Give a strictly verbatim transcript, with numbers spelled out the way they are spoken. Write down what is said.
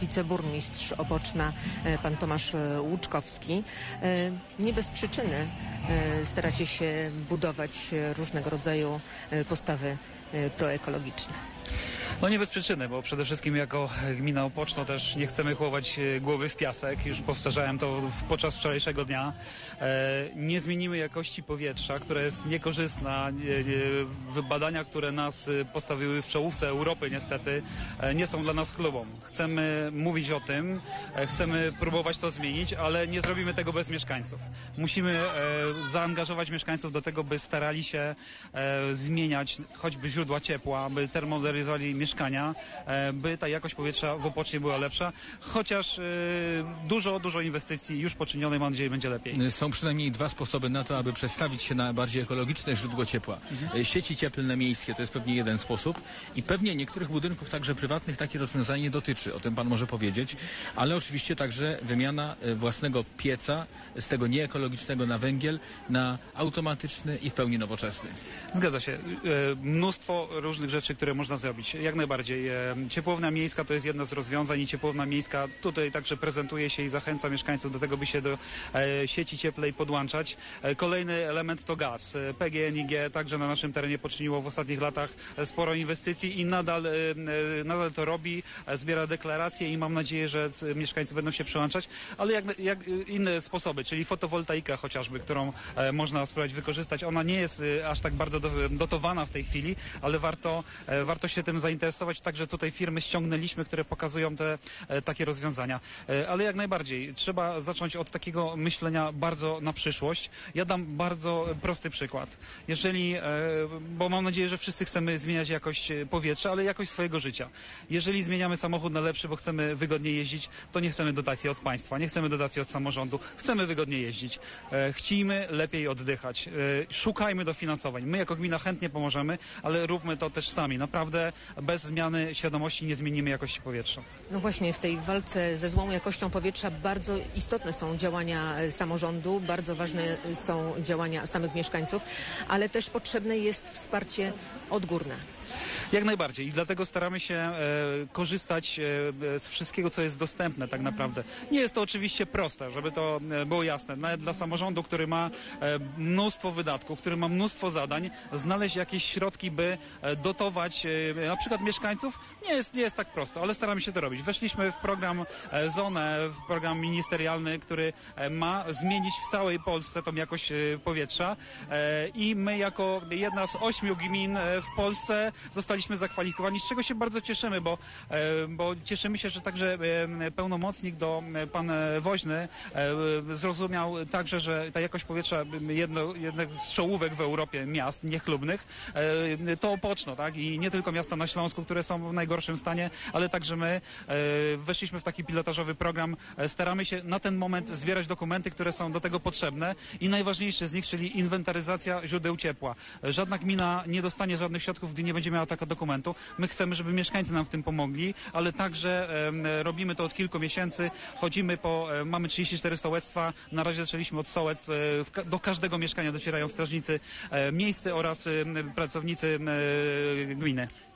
wiceburmistrz Opoczna, pan Tomasz Łuczkowski. Nie bez przyczyny staracie się budować różnego rodzaju postawy proekologiczne. No nie bez przyczyny, bo przede wszystkim jako gmina Opoczno też nie chcemy chować głowy w piasek. Już powtarzałem to podczas wczorajszego dnia. Nie zmienimy jakości powietrza, która jest niekorzystna. Badania, które nas postawiły w czołówce Europy niestety, nie są dla nas klubą. Chcemy mówić o tym, chcemy próbować to zmienić, ale nie zrobimy tego bez mieszkańców. Musimy zaangażować mieszkańców do tego, by starali się zmieniać choćby źródła ciepła, by termomodernizowali mieszkania, by ta jakość powietrza w Opocznie była lepsza, chociaż dużo, dużo inwestycji już poczynionej, mam nadzieję, będzie lepiej. Są przynajmniej dwa sposoby na to, aby przestawić się na bardziej ekologiczne źródło ciepła. Mhm. Sieci cieplne miejskie to jest pewnie jeden sposób i pewnie niektórych budynków, także prywatnych, takie rozwiązanie nie dotyczy. O tym pan może powiedzieć, ale oczywiście także wymiana własnego pieca z tego nieekologicznego na węgiel na automatyczny i w pełni nowoczesny. Zgadza się. Mnóstwo różnych rzeczy, które można zrobić. Jak najbardziej. Ciepłownia miejska to jest jedno z rozwiązań i ciepłownia miejska tutaj także prezentuje się i zachęca mieszkańców do tego, by się do e, sieci cieplej podłączać. E, kolejny element to gaz. P G N I G także na naszym terenie poczyniło w ostatnich latach sporo inwestycji i nadal, e, nadal to robi, e, zbiera deklaracje i mam nadzieję, że mieszkańcy będą się przyłączać, ale jak, jak inne sposoby, czyli fotowoltaika chociażby, którą e, można spróbować wykorzystać. Ona nie jest e, aż tak bardzo do, dotowana w tej chwili, ale warto, e, warto się tym zainteresować. Także tutaj firmy ściągnęliśmy, które pokazują te e, takie rozwiązania. E, ale jak najbardziej trzeba zacząć od takiego myślenia bardzo na przyszłość. Ja dam bardzo prosty przykład. Jeżeli, e, bo mam nadzieję, że wszyscy chcemy zmieniać jakość powietrza, ale jakość swojego życia. Jeżeli zmieniamy samochód na lepszy, bo chcemy wygodniej jeździć, to nie chcemy dotacji od państwa, nie chcemy dotacji od samorządu, chcemy wygodniej jeździć. E, chcijmy lepiej oddychać. E, szukajmy dofinansowań. My jako gmina chętnie pomożemy, ale róbmy to też sami. Naprawdę bez zmiany świadomości nie zmienimy jakości powietrza. No właśnie, w tej walce ze złą jakością powietrza bardzo istotne są działania samorządu, bardzo ważne są działania samych mieszkańców, ale też potrzebne jest wsparcie odgórne. Jak najbardziej i dlatego staramy się e, korzystać e, z wszystkiego, co jest dostępne tak naprawdę. Nie jest to oczywiście proste, żeby to e, było jasne. Nawet dla samorządu, który ma e, mnóstwo wydatków, który ma mnóstwo zadań, znaleźć jakieś środki, by e, dotować e, na przykład mieszkańców, nie jest, nie jest tak prosto, ale staramy się to robić. Weszliśmy w program e, ZONE, w program ministerialny, który e, ma zmienić w całej Polsce tą jakość e, powietrza e, i my jako jedna z ośmiu gmin e, w Polsce zostaliśmy zakwalifikowani, z czego się bardzo cieszymy, bo, bo cieszymy się, że także pełnomocnik do pan Woźny zrozumiał także, że ta jakość powietrza jedno, jedno z czołówek w Europie miast niechlubnych to Opoczno, tak? I nie tylko miasta na Śląsku, które są w najgorszym stanie, ale także my weszliśmy w taki pilotażowy program. Staramy się na ten moment zbierać dokumenty, które są do tego potrzebne i najważniejsze z nich, czyli inwentaryzacja źródeł ciepła. Żadna gmina nie dostanie żadnych środków, gdy nie będzie miała takiego dokumentu. My chcemy, żeby mieszkańcy nam w tym pomogli, ale także e, robimy to od kilku miesięcy. Chodzimy po, e, mamy trzydzieści cztery sołectwa, na razie zaczęliśmy od sołectw. E, w, do każdego mieszkania docierają strażnicy e, miejscy oraz e, pracownicy e, gminy.